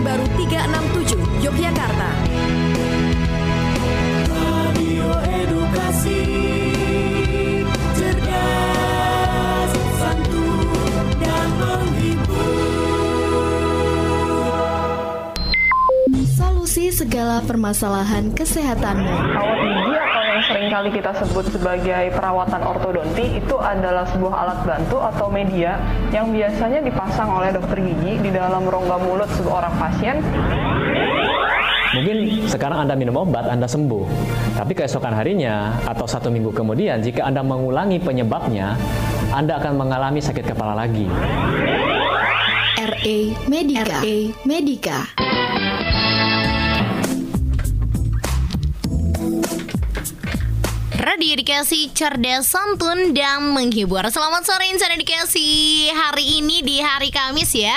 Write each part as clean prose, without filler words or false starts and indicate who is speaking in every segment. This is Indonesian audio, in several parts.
Speaker 1: Stasiun Baru 367, Yogyakarta.
Speaker 2: Radio Edukasi, cerdas, santun, dan menghibur.
Speaker 1: Solusi segala permasalahan kesehatanmu.
Speaker 3: Kawat gigi atau yang seringkali kita sebut sebagai perawatan ortodonti itu adalah sebuah alat bantu atau media yang biasanya dipasang oleh dokter gigi di dalam rongga mulut seorang pasien.
Speaker 4: Mungkin sekarang Anda minum obat, Anda sembuh. Tapi keesokan harinya atau 1 minggu kemudian, jika Anda mengulangi penyebabnya, Anda akan mengalami sakit kepala lagi.
Speaker 1: RA Medika.
Speaker 5: Radio Edukasi, cerdas, santun, dan menghibur. Selamat sore Insan Edukasi. Hari ini di hari Kamis ya,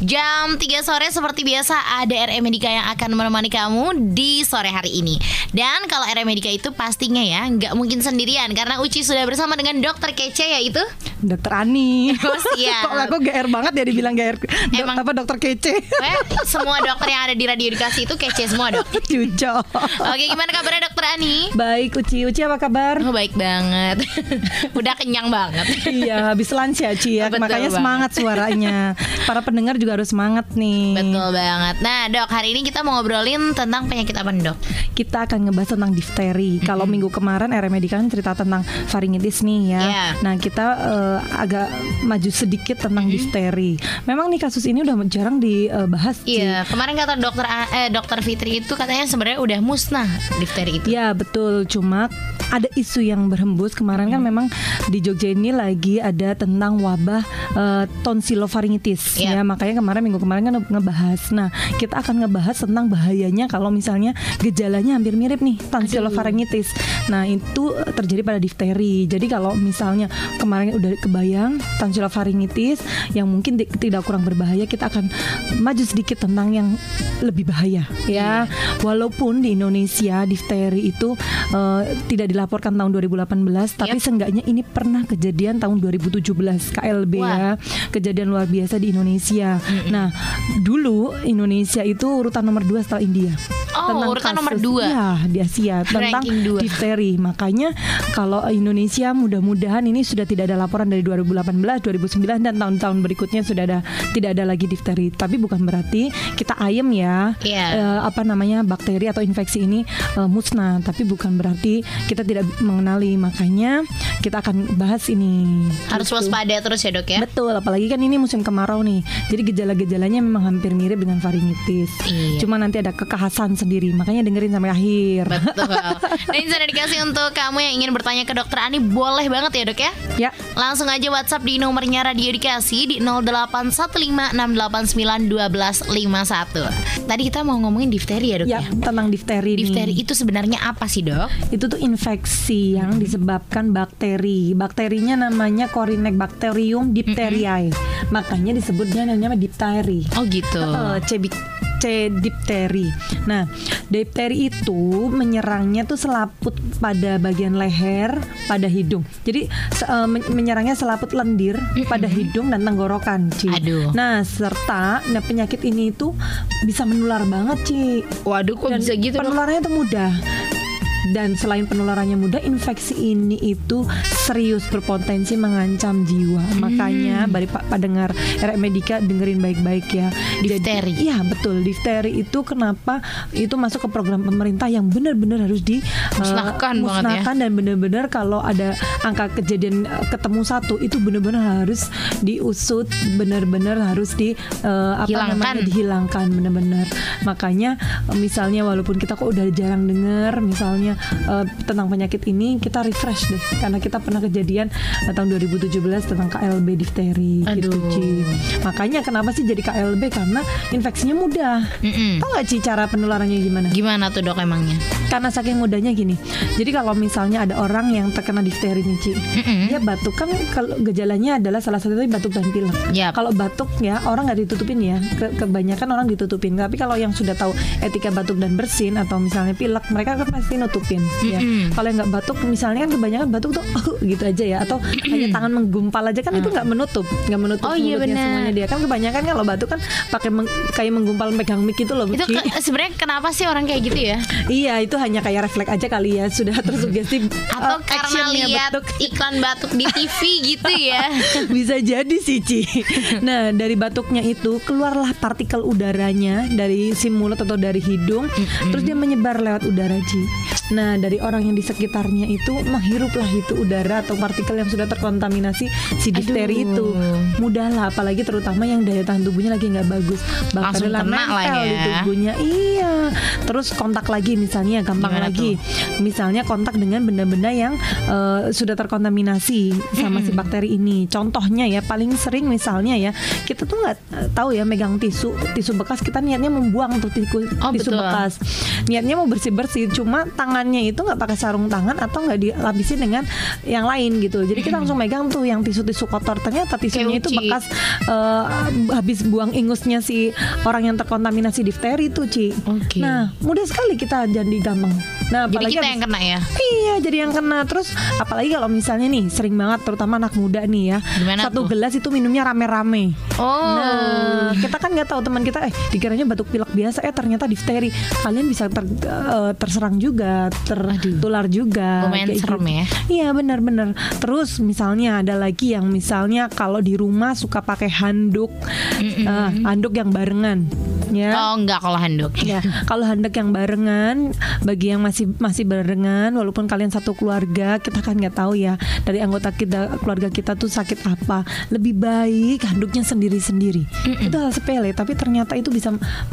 Speaker 5: jam 3 sore seperti biasa ada RA Medika yang akan menemani kamu di sore hari ini. Dan kalau RA Medika itu pastinya ya nggak mungkin sendirian, karena Uci sudah bersama dengan dokter kece, yaitu
Speaker 6: Dokter Ani.
Speaker 5: Oh siap.
Speaker 6: Kok aku GR banget ya dibilang GR.
Speaker 5: Emang
Speaker 6: dokter kece.
Speaker 5: Semua dokter yang ada di Radio Edukasi itu kece semua dok.
Speaker 6: Cuco.
Speaker 5: Oke, gimana kabarnya dokter Ani?
Speaker 6: Baik Uci apa kabar?
Speaker 5: Oh baik banget. Udah kenyang banget.
Speaker 6: Iya, habis lunch ya Ci ya.
Speaker 5: Betul
Speaker 6: Makanya
Speaker 5: banget.
Speaker 6: semangat suaranya. Para pendengar juga harus semangat nih.
Speaker 5: Betul banget. Nah dok, hari ini kita mau ngobrolin tentang penyakit apa nih dok?
Speaker 6: Kita akan ngebahas tentang difteri. Kalau minggu kemarin RA Medika kan cerita tentang faringitis nih ya.
Speaker 5: Yeah.
Speaker 6: Nah kita agak maju sedikit tentang difteri. Memang nih kasus ini udah jarang dibahas. Ci.
Speaker 5: Iya, kemarin kata dokter Fitri itu katanya sebenarnya udah musnah difteri itu.
Speaker 6: Ya betul, cuma ada isu yang berhembus kemarin kan memang di Jogja ini lagi ada tentang wabah tonsilofaringitis ya, makanya minggu kemarin kan ngebahas. Nah kita akan ngebahas tentang bahayanya kalau misalnya gejalanya hampir mirip nih tonsilofaringitis. Nah itu terjadi pada difteri. Jadi kalau misalnya kemarin udah kebayang tonsilofaringitis yang mungkin tidak kurang berbahaya, kita akan maju sedikit tentang yang lebih bahaya ya. Walaupun di Indonesia difteri itu tidak dilaporkan tahun 2018, tapi seenggaknya ini pernah kejadian tahun 2017 KLB ya, kejadian luar biasa di Indonesia. Nah dulu Indonesia itu urutan nomor 2 setelah India.
Speaker 5: Oh, urutan nomor 2
Speaker 6: ya di Asia tentang difteri. Makanya kalau Indonesia mudah-mudahan ini sudah tidak ada laporan dari 2018, 2009 dan tahun-tahun berikutnya sudah tidak ada lagi difteri. Tapi bukan berarti kita ayem ya. Bakteri atau infeksi ini musnah, tapi bukan berarti kita tidak mengenali. Makanya kita akan bahas ini.
Speaker 5: Harus waspada terus ya dok ya.
Speaker 6: Betul, apalagi kan ini musim kemarau nih. Jadi gejala-gejalanya memang hampir mirip dengan faringitis. Cuma nanti ada kekhasan sendiri. Makanya dengerin sampai akhir.
Speaker 5: Betul. Nah ini sudah dikasih untuk kamu yang ingin bertanya ke dokter Ani, boleh banget ya dok ya.
Speaker 6: Ya.
Speaker 5: Langsung aja WhatsApp di nomornya Radio Edukasi di 0815681251. Tadi kita mau ngomongin difteri ya dok ya.
Speaker 6: Tentang difteri.
Speaker 5: Difteri itu sebenarnya apa sih dok?
Speaker 6: Itu tuh infeksi yang disebabkan bakteri. Bakterinya namanya Corynebacterium diphtheriae. Makanya disebutnya namanya difteri.
Speaker 5: Oh gitu.
Speaker 6: C. difteri. Nah, difteri itu menyerangnya tuh selaput pada bagian leher, pada hidung. Jadi menyerangnya selaput lendir pada hidung dan tenggorokan, Ci.
Speaker 5: Aduh.
Speaker 6: Nah, serta penyakit ini itu bisa menular banget, Ci.
Speaker 5: Waduh, kok
Speaker 6: dan
Speaker 5: bisa gitu?
Speaker 6: Penularannya tuh mudah. Dan selain penularannya mudah, infeksi ini itu serius, berpotensi mengancam jiwa. Makanya bagi Pak pendengar RA Medika dengerin baik-baik ya.
Speaker 5: Difteri.
Speaker 6: Iya betul, difteri itu kenapa itu masuk ke program pemerintah yang benar-benar harus
Speaker 5: musnahkan
Speaker 6: dan benar-benar kalau ada angka kejadian ketemu satu itu benar-benar harus diusut, benar-benar harus dihilangkan benar-benar. Makanya misalnya walaupun kita kok udah jarang dengar misalnya tentang penyakit ini, kita refresh deh karena kita pernah kejadian tahun 2017 tentang KLB difteri gitu Ci. Makanya kenapa sih jadi KLB, karena infeksinya mudah. Tahu gak Ci cara penularannya gimana?
Speaker 5: Gimana tuh dok emangnya?
Speaker 6: Karena saking mudahnya gini. Jadi kalau misalnya ada orang yang terkena difteri nih Ci, dia batuk kan, kalau gejalanya adalah salah satunya batuk dan pilek. Kalau batuk ya orang nggak ditutupin ya, kebanyakan orang ditutupin. Tapi kalau yang sudah tahu etika batuk dan bersin atau misalnya pilek, mereka kan pasti nutup. nutupin ya. Kalau yang nggak batuk misalnya kan kebanyakan batuk tuh gitu aja ya, atau hanya tangan menggumpal aja kan itu nggak menutup mulutnya semuanya dia. Kan kebanyakan kalau batuk kan pakai kayak menggumpal megang mic gitu loh.
Speaker 5: Itu sebenarnya kenapa sih orang kayak gitu ya?
Speaker 6: Iya, itu hanya kayak refleks aja kali ya, sudah tersugesti
Speaker 5: atau karena lihat iklan batuk di TV gitu ya.
Speaker 6: Bisa jadi sih, Ci. Nah, dari batuknya itu keluarlah partikel udaranya dari si mulut atau dari hidung, terus dia menyebar lewat udara, Ci. Nah, dari orang yang di sekitarnya itu menghiruplah itu udara atau partikel yang sudah terkontaminasi si difteri itu. Mudah lah, apalagi terutama yang daya tahan tubuhnya lagi nggak bagus,
Speaker 5: langsung kena lah ya
Speaker 6: di tubuhnya. Iya. Terus kontak lagi misalnya, gampang
Speaker 5: gimana
Speaker 6: lagi. Misalnya kontak dengan benda-benda yang sudah terkontaminasi sama si bakteri ini. Contohnya ya, paling sering misalnya ya, kita tuh nggak tahu ya megang tisu bekas, kita niatnya membuang tuh tisu bekas. Niatnya mau bersih-bersih, cuma tangannya itu nggak pakai sarung tangan atau nggak dilapisi dengan yang lain gitu. Jadi kita langsung megang tuh yang tisu-tisu kotor. Ternyata tisunya itu bekas habis buang ingusnya si orang yang terkontaminasi difteri tuh, Ci. Nah, mudah sekali kita jadi gampang. Nah,
Speaker 5: jadi kita yang kena ya?
Speaker 6: Iya, jadi yang kena. Terus apalagi kalau misalnya nih sering banget terutama anak muda nih ya.
Speaker 5: Gimana
Speaker 6: satu
Speaker 5: tuh?
Speaker 6: Gelas itu minumnya rame-rame.
Speaker 5: Nah,
Speaker 6: kita kan nggak tahu, teman kita dikiranya batuk pilek biasa, ternyata difteri. Kalian bisa terserang juga, tertular juga.
Speaker 5: Lumayan serem
Speaker 6: gitu.
Speaker 5: Ya.
Speaker 6: Iya, benar-benar. Terus misalnya ada lagi yang misalnya kalau di rumah suka pakai handuk, handuk yang barengan. Ya.
Speaker 5: Oh, enggak kalau handuk.
Speaker 6: Ya, kalau handuk yang barengan, bagi yang masih barengan, walaupun kalian satu keluarga, kita kan nggak tahu ya dari anggota keluarga kita tuh sakit apa. Lebih baik handuknya sendiri-sendiri. Itu hal sepele, tapi ternyata itu bisa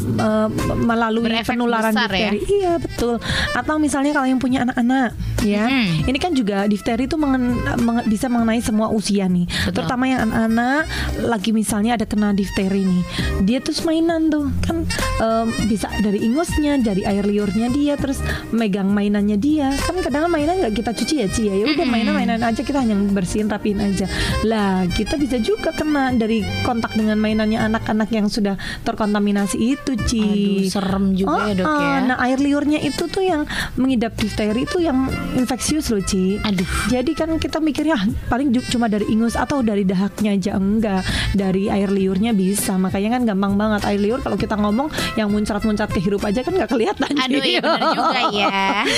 Speaker 6: melalui
Speaker 5: berefek
Speaker 6: penularan difteri. Ya? Iya, betul. Atau misalnya kalau yang punya anak-anak, ya, ini kan juga difteri itu bisa mengenai semua usia nih.
Speaker 5: Betul.
Speaker 6: Terutama yang anak-anak lagi misalnya ada kena difteri nih, dia terus mainan tuh kan bisa dari ingusnya, dari air liurnya dia, terus megang mainannya dia. Kan kadang mainan nggak kita cuci ya, Ci ya. Ya udah mainan aja, kita hanya bersihin rapiin aja. Lah, kita bisa juga kena dari kontak dengan mainannya anak-anak yang sudah terkontaminasi itu, Ci.
Speaker 5: Aduh, serem juga ya, Dok ya.
Speaker 6: Nah, air liurnya itu tuh yang mengidap difteri itu yang infeksius loh, Ci.
Speaker 5: Aduh.
Speaker 6: Jadi kan kita mikirnya paling cuma dari ingus atau dari dahaknya aja, enggak. Dari air liurnya bisa. Makanya kan gampang banget air liur kalau kita ngomong yang muncrat-muncrat kehirup aja kan nggak kelihatan.
Speaker 5: Aduh, iya benar juga ya.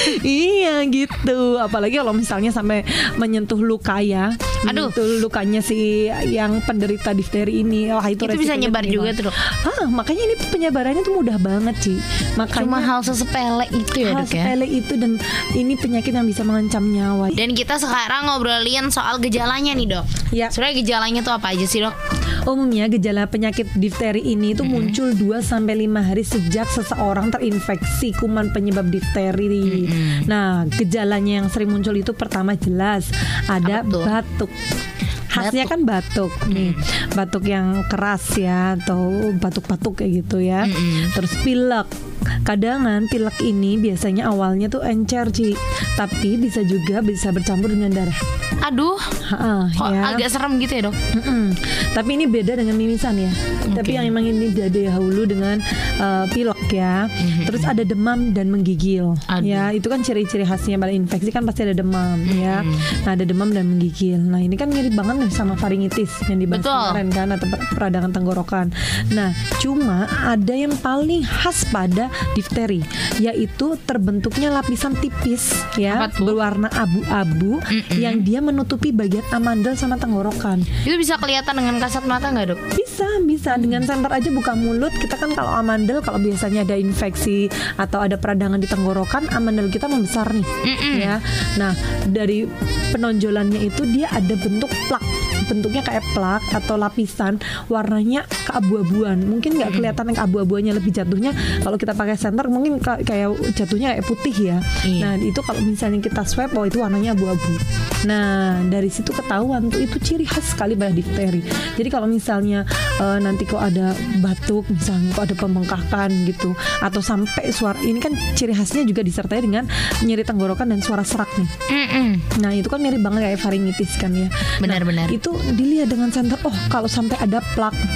Speaker 6: Iya gitu. Apalagi kalau misalnya sampai menyentuh luka ya. Menyentuh lukanya si yang penderita difteri ini. Wah, itu
Speaker 5: bisa nyebar juga tuh, Dok.
Speaker 6: Makanya ini penyebarannya tuh mudah banget, Ci. Makanya
Speaker 5: cuma hal sesepele itu ya, Dok ya.
Speaker 6: Hal sepele itu, dan ini penyakit yang bisa mengancam nyawa.
Speaker 5: Dan kita sekarang ngobrolin soal gejalanya nih, Dok.
Speaker 6: Ya.
Speaker 5: Sebenarnya gejalanya tuh apa aja sih, Dok?
Speaker 6: Umumnya gejala penyakit difteri ini itu muncul 2-5 hari sejak seseorang terinfeksi kuman penyebab difteri. Nah, gejalanya yang sering muncul itu pertama jelas ada batuk. Khasnya kan batuk nih, batuk yang keras ya, atau batuk-batuk kayak gitu ya. Terus pilek. Kadangan pilek ini biasanya awalnya tuh encer, Ci, tapi bisa bercampur dengan darah.
Speaker 5: Aduh, kok
Speaker 6: ya.
Speaker 5: agak serem gitu ya, Dok?
Speaker 6: Tapi ini beda dengan mimisan ya. Tapi yang memang ini dahulu dengan pilek ya. Terus ada demam dan menggigil. Ya, itu kan ciri-ciri khasnya pada infeksi kan pasti ada demam ya. Nah, ada demam dan menggigil. Nah, ini kan mirip banget nih sama faringitis yang dibahas kemarin kan, atau peradangan tenggorokan. Nah, cuma ada yang paling khas pada difteri, yaitu terbentuknya lapisan tipis ya, berwarna abu-abu yang dia menutupi bagian amandel sama tenggorokan.
Speaker 5: Itu bisa kelihatan dengan kasat mata nggak, Dok?
Speaker 6: Bisa dengan senter aja buka mulut. Kita kan kalau amandel, kalau biasanya ada infeksi atau ada peradangan di tenggorokan, amandel kita membesar nih ya. Nah, dari penonjolannya itu dia ada bentuk plak, bentuknya kayak plak atau lapisan, warnanya keabu-abuan. Mungkin nggak kelihatan yang abu-abuannya, lebih jatuhnya kalau kita pakai senter mungkin kayak jatuhnya kayak putih ya. Nah, itu kalau misalnya kita swab, itu warnanya abu-abu. Nah, dari situ ketahuan tuh itu ciri khas sekali pada difteri. Jadi kalau misalnya nanti kok ada batuk, misalnya kok ada pembengkakan gitu, atau sampai suara, ini kan ciri khasnya juga disertai dengan nyeri tenggorokan dan suara serak nih. Nah, itu kan mirip banget kayak faringitis kan ya.
Speaker 5: Benar-benar.
Speaker 6: Nah, itu dilihat dengan senter. Oh, kalau sampai ada plak, langsung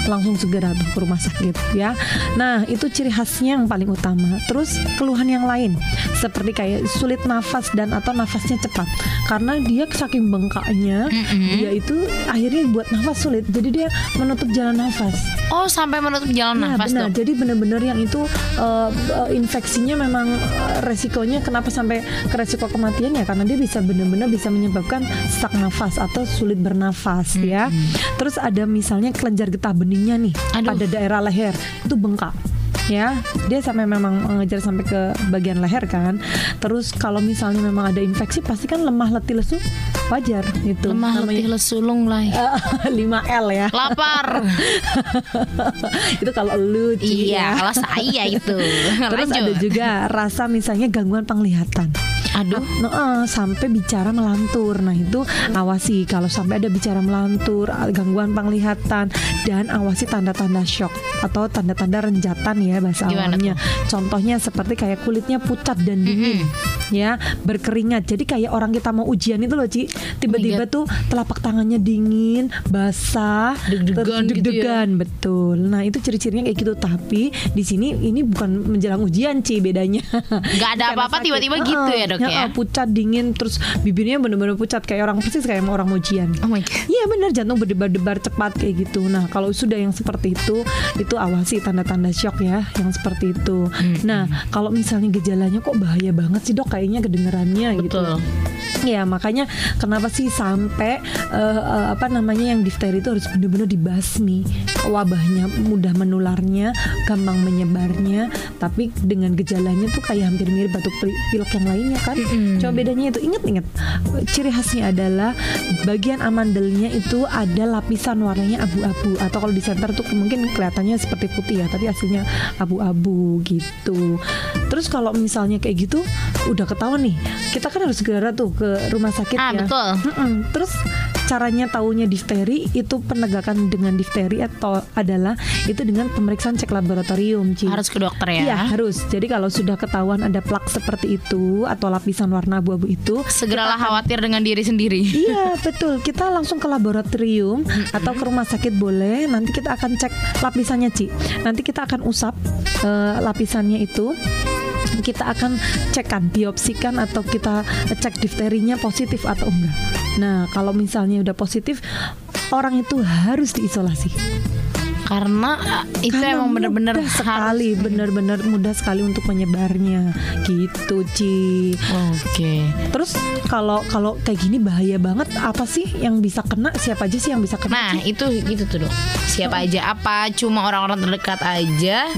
Speaker 6: segera tuh ke rumah sakit ya. Nah, itu ciri khasnya yang paling utama. Terus keluhan yang lain seperti kayak sulit nafas dan atau nafasnya cepat. Karena dia saking bengkaknya, dia itu akhirnya buat nafas sulit. Jadi dia menutup jalan nafas.
Speaker 5: Oh, sampai menutup jalan nafas
Speaker 6: benar.
Speaker 5: tuh.
Speaker 6: Jadi benar-benar yang itu infeksinya memang resikonya kenapa sampai ke resiko kematian ya karena dia bisa benar-benar bisa menyebabkan sesak nafas atau sulit bernafas ya. Terus ada misalnya kelenjar getah beningnya nih pada daerah leher itu bengkak. Ya, dia sampai memang mengejar sampai ke bagian leher kan. Terus kalau misalnya memang ada infeksi pasti kan lemah letih lesu wajar itu.
Speaker 5: Lemah letih lesu lunglai.
Speaker 6: 5L ya.
Speaker 5: Lapar.
Speaker 6: Itu kalau lu
Speaker 5: Iya, kalau saya itu.
Speaker 6: Terus ada juga rasa misalnya gangguan penglihatan.
Speaker 5: Aduh,
Speaker 6: sampai bicara melantur. Nah itu awasi kalau sampai ada bicara melantur, gangguan penglihatan, dan awasi tanda-tanda shock atau tanda-tanda renjatan ya bahasa awamnya. Contohnya seperti kayak kulitnya pucat dan dingin, ya berkeringat. Jadi kayak orang kita mau ujian itu loh, Ci. Tiba-tiba tuh telapak tangannya dingin, basah,
Speaker 5: deg-degan gitu ya.
Speaker 6: Betul. Nah itu ciri-cirinya kayak gitu. Tapi di sini ini bukan menjelang ujian, Ci, bedanya.
Speaker 5: Gak ada apa-apa tiba-tiba gitu ya dok ya?
Speaker 6: Pucat dingin terus bibirnya bener-bener pucat kayak orang persis kayak orang mau ujian.
Speaker 5: Oh my god.
Speaker 6: Iya bener, jantung berdebar-debar cepat kayak gitu. Nah kalau sudah yang seperti itu awasi tanda-tanda shock ya yang seperti itu. Nah kalau misalnya gejalanya kok bahaya banget sih dok kayaknya kedengerannya gitu. Ya makanya kenapa sih sampai yang difteri itu harus benar-benar dibasmi. Wabahnya mudah menularnya, gampang menyebarnya, tapi dengan gejalanya tuh kayak hampir mirip batuk pilek yang lainnya kan. Cuma bedanya itu ingat ciri khasnya adalah bagian amandelnya itu ada lapisan warnanya abu-abu atau kalau di center tuh mungkin kelihatannya seperti putih ya, tapi aslinya abu-abu gitu. Terus kalau misalnya kayak gitu udah ketahuan nih, kita kan harus segera tuh ke rumah sakit ya.
Speaker 5: Betul.
Speaker 6: Terus caranya taunya difteri itu penegakan dengan difteri atau adalah itu dengan pemeriksaan cek laboratorium, Ci.
Speaker 5: Harus ke dokter ya?
Speaker 6: Iya harus. Jadi kalau sudah ketahuan ada plak seperti itu atau lapisan warna abu-abu itu,
Speaker 5: segeralah khawatir dengan diri sendiri.
Speaker 6: Iya betul. Kita langsung ke laboratorium atau ke rumah sakit boleh. Nanti kita akan cek lapisannya, Ci. Nanti kita akan usap lapisannya itu. Kita akan cekkan, biopsikan atau kita cek difterinya positif atau enggak. Nah kalau misalnya udah positif, orang itu harus diisolasi.
Speaker 5: Karena itu emang benar-benar
Speaker 6: sekali, benar-benar mudah sekali untuk menyebarnya gitu, Ci.
Speaker 5: Oke.
Speaker 6: Terus kalau kayak gini bahaya banget. Apa sih yang bisa kena? Siapa aja sih yang bisa kena?
Speaker 5: Nah itu gitu tuh dok. Siapa aja? Apa cuma orang-orang terdekat aja?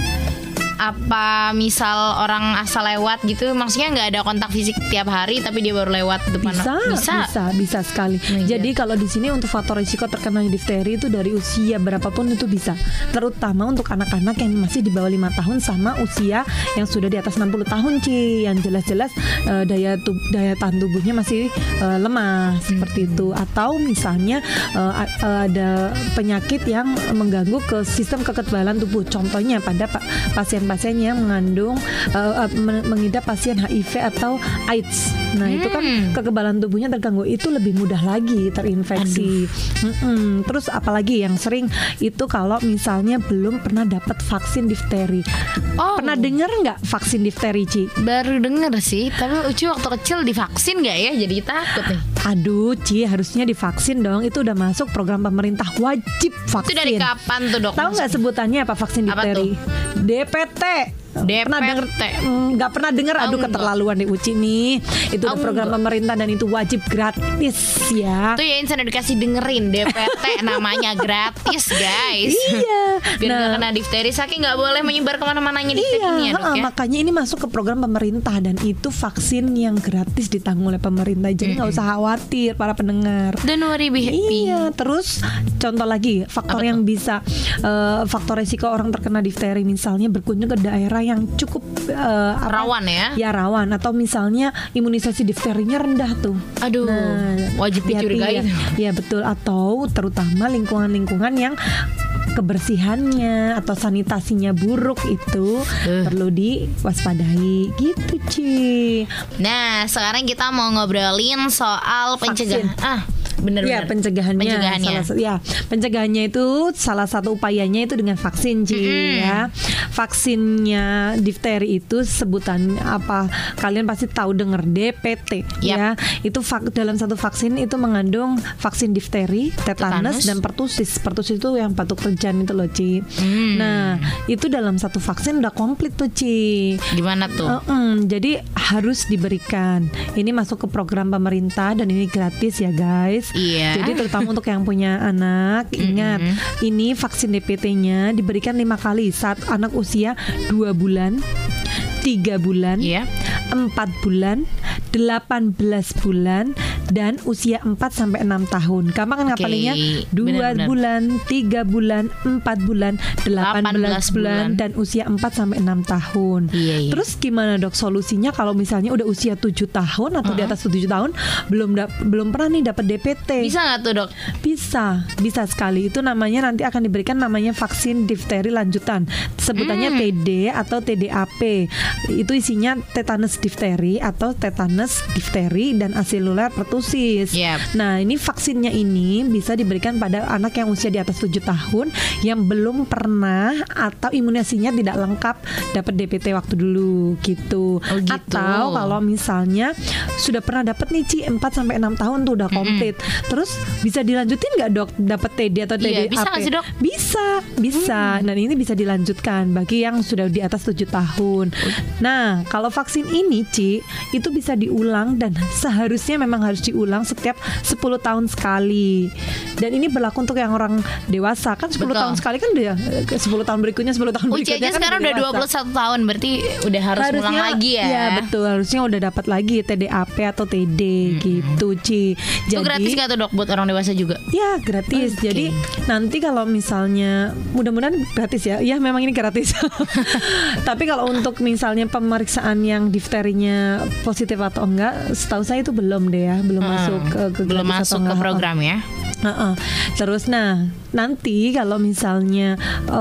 Speaker 5: Apa misal orang asal lewat gitu, maksudnya nggak ada kontak fisik tiap hari tapi dia baru lewat depan? Bisa
Speaker 6: sekali. Jadi kalau di sini untuk faktor risiko terkena difteri itu dari usia berapapun itu bisa, terutama untuk anak-anak yang masih di bawah 5 tahun sama usia yang sudah di atas 60 tahun, Ci, yang jelas-jelas daya tahan tubuhnya masih lemah seperti itu. Atau misalnya ada penyakit yang mengganggu ke sistem kekebalan tubuh, contohnya pada pasien yang mengandung mengidap pasien HIV atau AIDS. Nah itu kan kekebalan tubuhnya terganggu, itu lebih mudah lagi terinfeksi. Terus apalagi yang sering itu kalau misalnya belum pernah dapat vaksin difteri. Pernah dengar nggak vaksin difteri, Ci?
Speaker 5: Baru dengar sih, tapi Uci waktu kecil divaksin nggak ya? Jadi takut nih.
Speaker 6: Aduh, Ci, harusnya divaksin dong. Itu udah masuk program pemerintah, wajib vaksin.
Speaker 5: Itu dari kapan tuh dok?
Speaker 6: Tahu nggak sebutannya apa vaksin difteri? DPT. Pernah denger? Nggak pernah dengar? Aduh keterlaluan nih Uci nih. Itu udah program pemerintah dan itu wajib gratis ya.
Speaker 5: Itu ya insan edukasi dengerin, DPT namanya gratis guys.
Speaker 6: Iya.
Speaker 5: Biar nggak kena difteri, saking nggak boleh menyebar kemana-mananya difteri ini ya dok ya.
Speaker 6: Makanya ini masuk ke program pemerintah dan itu vaksin yang gratis ditanggung oleh pemerintah. Jadi nggak usah khawatir para pendengar.
Speaker 5: Don't worry, be happy.
Speaker 6: Iya. Terus contoh lagi faktor yang bisa faktor resiko orang terkena difteri, misalnya berkunjung ke daerah yang cukup
Speaker 5: rawan ya?
Speaker 6: Ya rawan, atau misalnya imunisasi difterinya rendah tuh.
Speaker 5: Aduh, wajib dicurigai.
Speaker 6: Ya betul, atau terutama lingkungan-lingkungan yang kebersihannya atau sanitasinya buruk itu perlu diwaspadai gitu, Ci.
Speaker 5: Nah sekarang kita mau ngobrolin soal pencegahan. Benar-benar.
Speaker 6: Ya, pencegahannya. Pencegahannya itu salah satu upayanya itu dengan vaksin, Ci, ya. Vaksinnya difteri itu sebutan apa? Kalian pasti tahu dengar DPT, ya. Itu dalam satu vaksin itu mengandung vaksin difteri, tetanus dan pertusis. Pertusis itu yang batuk rejan itu loh, Ci. Nah, itu dalam satu vaksin udah komplit tuh, Ci.
Speaker 5: Gimana tuh?
Speaker 6: Jadi harus diberikan. Ini masuk ke program pemerintah dan ini gratis ya, guys.
Speaker 5: Iya.
Speaker 6: Jadi terutama untuk yang punya anak, ingat ini vaksin DPT-nya diberikan 5 kali saat anak usia 2 bulan, 3 bulan, 4 bulan, 18 bulan, dan usia 4-6 tahun. Gampang kan ngapalinya? 2 bulan, 3 bulan, 4 bulan, 18 bulan, dan usia 4-6 tahun. Terus gimana dok solusinya kalau misalnya udah usia 7 tahun atau di atas 7 tahun belum pernah nih dapat DPT?
Speaker 5: Bisa nggak tuh dok?
Speaker 6: Bisa sekali. Itu namanya nanti akan diberikan namanya vaksin difteri lanjutan. Sebutannya TD atau TDAP. Itu isinya tetanus difteri atau tetanus difteri dan aseluler pertusis. Nah, ini vaksinnya ini bisa diberikan pada anak yang usia di atas 7 tahun yang belum pernah atau imunisasinya tidak lengkap dapat DPT waktu dulu gitu. Atau kalau misalnya sudah pernah dapat nih Ci 4-6 tahun tuh udah komplit. Terus bisa dilanjutin nggak dok dapat TD atau TDAP?
Speaker 5: Bisa nggak sih dok?
Speaker 6: Bisa. Dan ini bisa dilanjutkan bagi yang sudah di atas 7 tahun. Nah, kalau vaksin ini Ci itu bisa diulang dan seharusnya memang harus diulang setiap 10 tahun sekali. Dan ini berlaku untuk yang orang dewasa kan 10 tahun sekali kan dia 10 tahun berikutnya 10 tahun berikutnya
Speaker 5: aja
Speaker 6: kan
Speaker 5: sekarang udah 21 tahun berarti udah harusnya ulang lagi ya.
Speaker 6: Iya betul, harusnya udah dapat lagi TDAP atau TD gitu Ci. Jadi
Speaker 5: itu gratis gak tuh dok buat orang dewasa juga?
Speaker 6: Ya gratis. Jadi nanti kalau misalnya mudah-mudahan gratis ya. Ya memang ini gratis. Tapi kalau untuk misalnya pemeriksaan yang difterinya positif atau enggak, setahu saya itu belum deh ya, belum masuk ke
Speaker 5: belum masuk ke program ya.
Speaker 6: Terus nanti kalau misalnya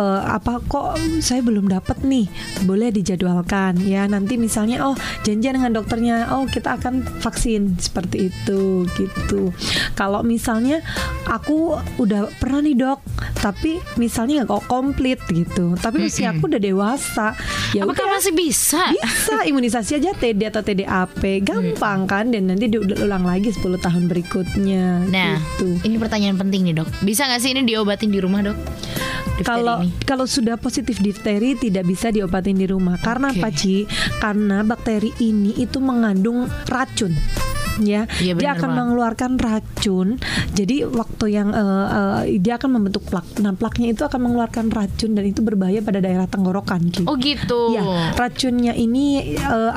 Speaker 6: kok saya belum dapat nih, boleh dijadwalkan ya. Nanti misalnya janjian dengan dokternya, kita akan vaksin seperti itu gitu. Kalau misalnya aku udah pernah nih dok, tapi misalnya nggak kok komplit gitu, tapi usia aku udah dewasa, ya
Speaker 5: apakah masih bisa?
Speaker 6: Bisa imunisasi aja TD atau TDAP, gampang kan, dan nanti diulang lagi 10 tahun berikutnya.
Speaker 5: Nah,
Speaker 6: gitu.
Speaker 5: Ini pertanyaan penting nih dok, bisa nggak sih ini diobatin di rumah dok?
Speaker 6: Kalau sudah positif difteri tidak bisa diobatin di rumah. Karena apa Ci? Karena bakteri ini itu mengandung racun. Ya, dia akan mengeluarkan racun. Jadi waktu yang dia akan membentuk plak. Nah, plaknya itu akan mengeluarkan racun dan itu berbahaya pada daerah tenggorokan. Gitu.
Speaker 5: Oh gitu.
Speaker 6: Ya, racunnya ini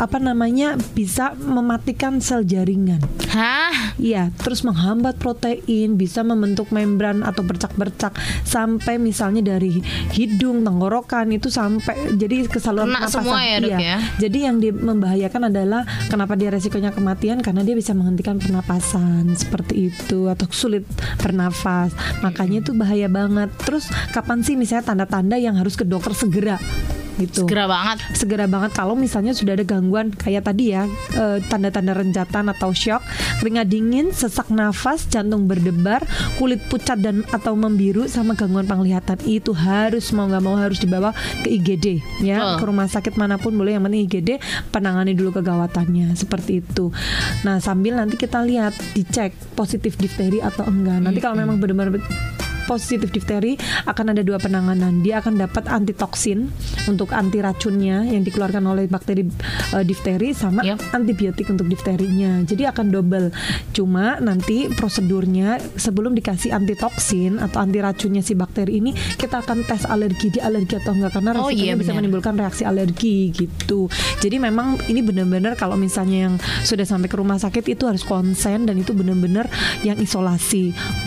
Speaker 6: bisa mematikan sel jaringan.
Speaker 5: Hah?
Speaker 6: Iya, terus menghambat protein, bisa membentuk membran atau bercak-bercak sampai misalnya dari hidung, tenggorokan itu sampai jadi ke saluran pernapasan.
Speaker 5: Semua ya dok ya.
Speaker 6: Jadi yang membahayakan adalah kenapa dia resikonya kematian, karena dia bisa menghentikan pernapasan seperti itu atau sulit bernafas. Makanya itu bahaya banget. Terus kapan sih misalnya tanda-tanda yang harus ke dokter segera? Gitu. Segera banget kalau misalnya sudah ada gangguan kayak tadi ya, tanda-tanda renjatan atau shock, keringat dingin, sesak nafas, jantung berdebar, kulit pucat dan atau membiru sama gangguan penglihatan, itu harus mau nggak mau harus dibawa ke IGD ya, ke rumah sakit manapun boleh, yang penting IGD penangani dulu kegawatannya seperti itu. Nah sambil nanti kita lihat dicek positif difteri atau enggak. Nanti kalau memang benar-benar positif difteri akan ada 2 penanganan. Dia akan dapat antitoksin untuk anti racunnya yang dikeluarkan oleh bakteri difteri sama antibiotik untuk difterinya. Jadi akan double. Cuma nanti prosedurnya sebelum dikasih antitoksin atau anti racunnya si bakteri ini, kita akan tes alergi, dia alergi atau enggak, karena resikonya bisa menimbulkan reaksi alergi gitu. Jadi memang ini benar-benar kalau misalnya yang sudah sampai ke rumah sakit itu harus konsen dan itu benar-benar yang isolasi.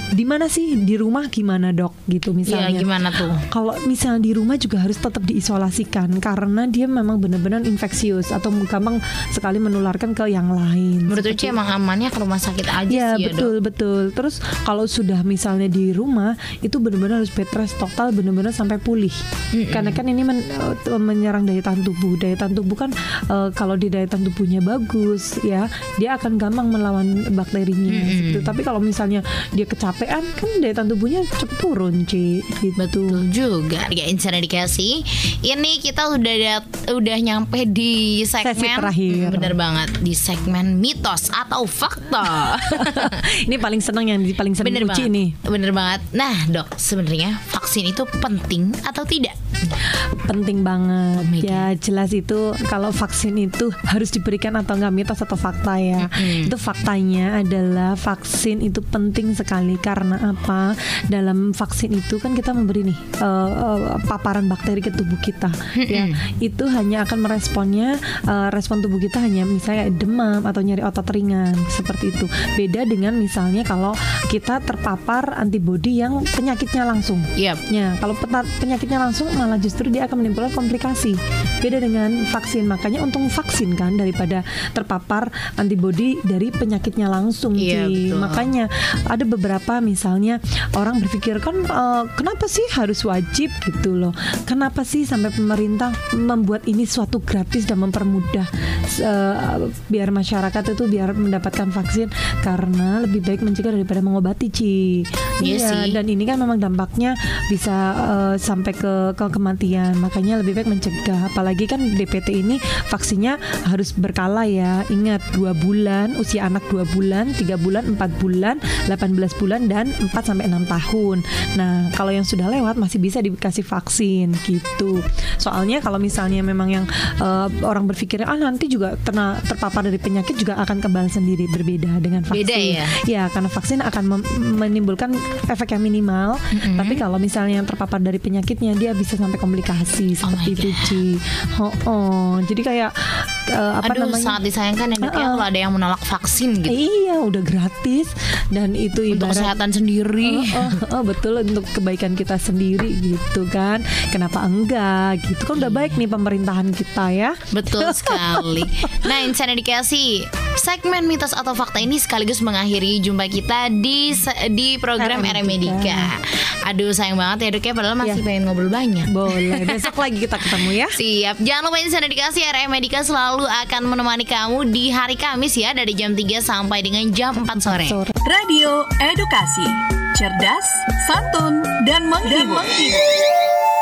Speaker 6: di mana sih di rumah gimana dok gitu misalnya.
Speaker 5: Iya, gimana tuh?
Speaker 6: Kalau misalnya di rumah juga harus tetap diisolasikan karena dia memang benar-benar infeksius atau gampang sekali menularkan ke yang lain.
Speaker 5: Menurut Uci emang amannya ke rumah sakit aja
Speaker 6: Ya
Speaker 5: sih
Speaker 6: betul
Speaker 5: ya, Dok.
Speaker 6: betul. Terus kalau sudah misalnya di rumah itu benar-benar harus bed rest total, benar-benar sampai pulih. Karena kan ini menyerang daya tahan tubuh. Daya tahan tubuh kan kalau di daya tahan tubuhnya bagus ya, dia akan gampang melawan bakterinya. Gitu. Tapi kalau misalnya dia kecapean kan daya tahan tubuhnya cepet turun, Ci. Gitu.
Speaker 5: Betul juga. Ya, Insan Edukasi. Ini kita udah nyampe di segmen
Speaker 6: Sesi terakhir.
Speaker 5: Bener banget, di segmen mitos atau fakta.
Speaker 6: Ini paling senang yang paling sering
Speaker 5: Bener
Speaker 6: Uci
Speaker 5: banget.
Speaker 6: nih.
Speaker 5: Bener banget. Nah, Dok, sebenarnya vaksin itu penting atau tidak?
Speaker 6: Penting banget.
Speaker 5: Oh my
Speaker 6: Ya jelas itu kalau vaksin itu harus diberikan atau enggak, mitos atau fakta ya. Itu faktanya adalah vaksin itu penting sekali karena apa? Dalam vaksin itu kan kita memberi nih paparan bakteri ke tubuh kita. Ya, itu hanya akan meresponnya respon tubuh kita hanya misalnya demam atau nyeri otot ringan seperti itu. Beda dengan misalnya kalau kita terpapar antibodi yang penyakitnya langsung.
Speaker 5: Yap.
Speaker 6: Ya, kalau penyakitnya langsung malah justru dia akan menimbulkan komplikasi. Beda dengan vaksin, makanya untung vaksin kan daripada terpapar antibodi dari penyakitnya langsung.
Speaker 5: Iya,
Speaker 6: Ci.
Speaker 5: betul.
Speaker 6: Makanya ada beberapa misalnya orang berpikir kan kenapa sih harus wajib gitu loh? Kenapa sih sampai pemerintah membuat ini suatu gratis dan mempermudah biar masyarakat itu biar mendapatkan vaksin? Karena lebih baik mencegah daripada mengobati, Ci.
Speaker 5: Iya sih.
Speaker 6: Dan ini kan memang dampaknya bisa sampai ke kematian. Makanya lebih baik mencegah. Apalagi kan DPT ini vaksinnya harus berkala ya. Ingat 2 bulan, usia anak 2 bulan, 3 bulan, 4 bulan, 18 bulan dan 4 sampai 6 tahun. Nah, kalau yang sudah lewat masih bisa dikasih vaksin gitu. Soalnya kalau misalnya memang yang orang berpikir nanti juga terpapar dari penyakit juga akan kebal sendiri, berbeda dengan vaksin.
Speaker 5: Beda ya?
Speaker 6: Ya, karena vaksin akan menimbulkan efek yang minimal. Tapi kalau misalnya yang terpapar dari penyakitnya dia bisa sampai komplikasi seperti itu, Ci. Jadi kayak
Speaker 5: sangat disayangkan ya, Dok, ya, kalau ada yang menolak vaksin gitu.
Speaker 6: Iya, udah gratis dan itu
Speaker 5: Untuk kesehatan sendiri.
Speaker 6: Betul, untuk kebaikan kita sendiri gitu kan. Kenapa enggak gitu kan, udah baik nih pemerintahan kita ya.
Speaker 5: Betul sekali. Nah, Insan Edukasi, segmen mitos atau fakta ini sekaligus mengakhiri jumpa kita di program RM Medika. Aduh, sayang banget ya, Dok, ya, padahal masih pengen ngobrol banyak.
Speaker 6: Boleh, besok lagi kita ketemu ya.
Speaker 5: Siap. Jangan lupa Insan Edukasi, RM Medika selalu akan menemani kamu di hari Kamis ya, dari jam 3 sampai dengan jam 4 sore.
Speaker 2: Radio Edukasi, cerdas, santun, dan menghibur.